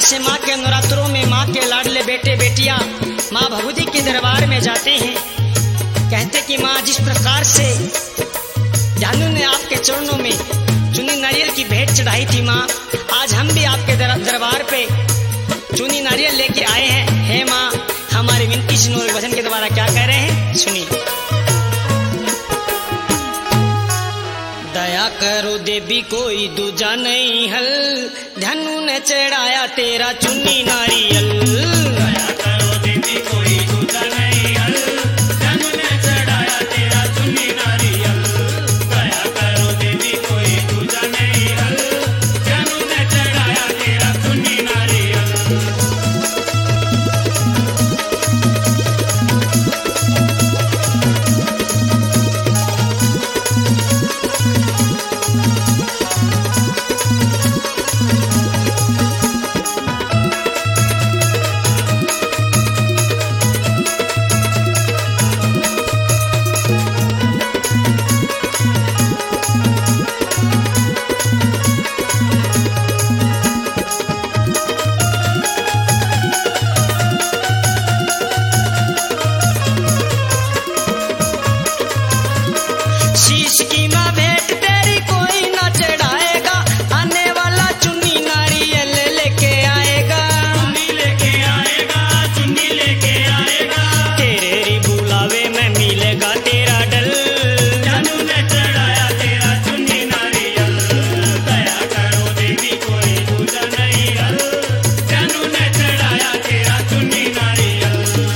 से माँ के नवरात्रों में माँ के लाडले बेटे बेटियां माँ भगवती के दरबार में जाते हैं। कहते कि माँ जिस प्रकार से जानू ने आपके चरणों में चुनी नारियल की भेंट चढ़ाई थी माँ, आज हम भी आपके दरबार पे चुनी नारियल लेके आए हैं। हे माँ, हमारी विनती सुनो, वचन के द्वारा क्या कह रहे हैं सुनिए। दया करो देवी कोई दूजा नहीं हल, धनु ने चढ़ाया तेरा चुनी नारियल। दया करो देवी कोई दूजा नहीं हल, धनु ने चढ़ाया तेरा चुनी नारियल। दया करो देवी कोई दूजा नहीं हल, धनु ने चढ़ाया तेरा चुनी नारियल। शीश की माँ भेंट तेरी कोई ना चढ़ाएगा, आने वाला चुनी नारियल लेके आएगा। चुन्नी लेके आएगा, चुन्नी लेके आएगा। तेरे री बुलावे में मिलेगा तेरा डल। धनु ने चढ़ाया तेरा चुन्नी नारियल। दया करो देवी कोई दूजा नहीं हल, धनु ने चढ़ाया तेरा चुन्नी नारियल।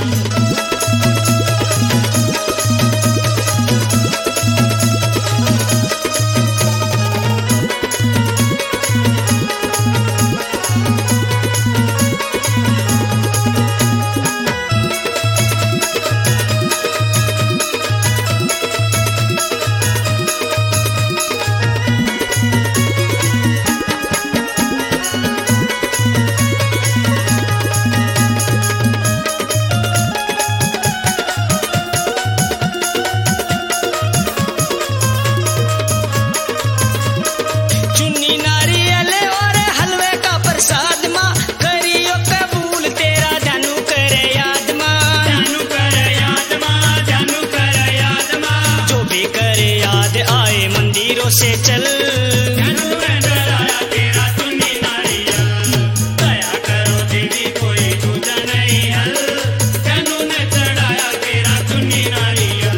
चुन्नी नारियल और हलवे का प्रसाद माँ, करियो कबूल तेरा धनु करे याद माँ। धनु कर याद माँ, धनु कर याद माँ। जो भी करे याद आए मंदिरों से चल। धनु ने चढ़ाया तेरा चुन्नी नारियल। दया करो देवी कोई दूजा नहीं हल, धनु ने चढ़ाया तेरा चुन्नी नारियल।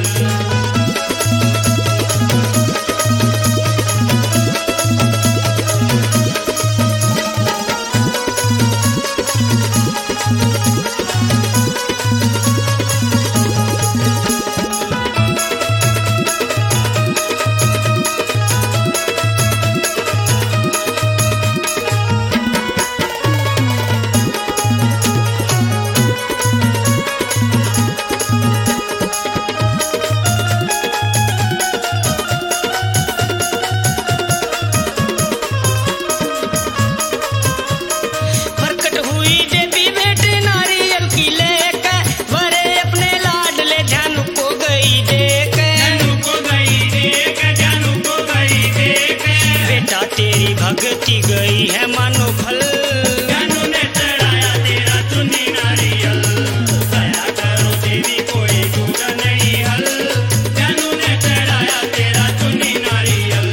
प्रकट हुई देवी बेटे नारियल की लेके, वरे अपने लाडले धनु को गई देख। धनु को गई देख, धनु को गई देख। बेटा तेरी भक्ति गई है मानो फल। धनु ने चढ़ाया तेरा चुन्नी नारियल। दया करो देवी कोई दूजा नहीं हल, धनु ने चढ़ाया तेरा चुन्नी नारियल।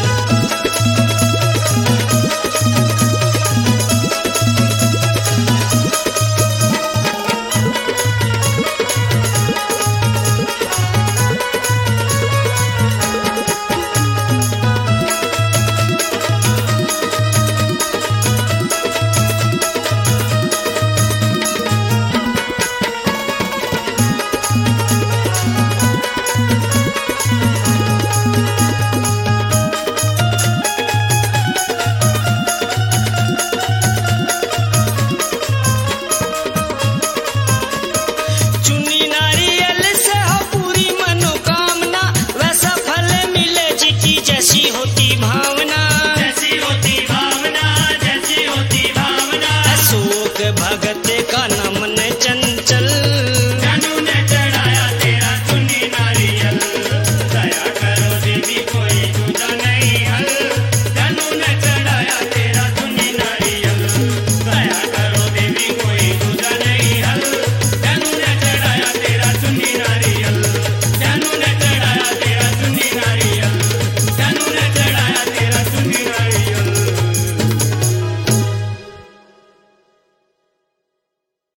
चुन्नी नारियल से हो पूरी मनोकामना, वैसा फल मिले जी की जैसी होती भावना।